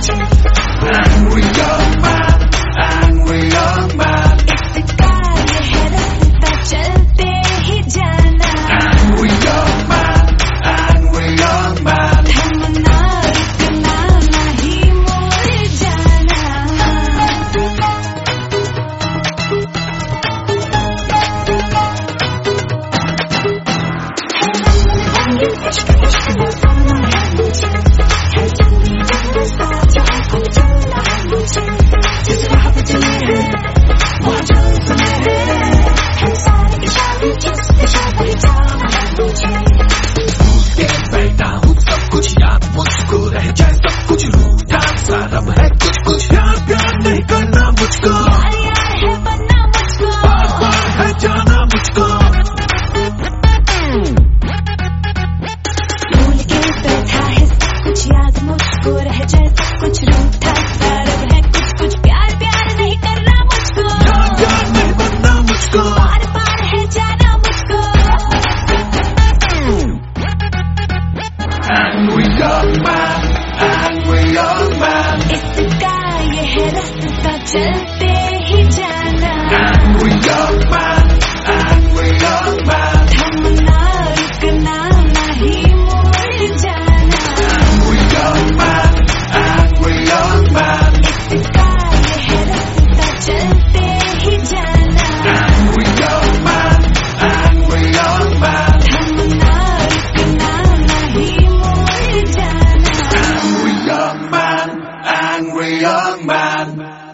Angry young man, angry young man. इसका ये है रास्ता चलते ही जाना. Angry young man, angry young man. थमना रुकना नहीं मोड़ जाना. बैठा हूँ सब कुछ याद मुझको रह जाए सब कुछ रूठा सा रब है कुछ कुछ प्यार प्यार नहीं करना मुझको यार है बनना मुझको बार बार है जाना मुझको भूल के बैठा है सब कुछ याद मुझको रह जाए सब कुछ रूठा सा रब है कुछ कुछ प्यार प्यार नहीं करना मुझको प्यार प्यार नहीं बनना मुझको बार बार है जाना मुझको. Angry young man, angry young man. इसका ये है रास्ता चलते ही जाना. Angry young man, angry young man. थमना रुकना नहीं मोड़ जाना. Angry young man, angry young man. इसका ये है रास्ता चलते ही जाना. Angry young man, angry young man. थमना रुकना नहीं मोड़ जाना. Angry young man, angry young man.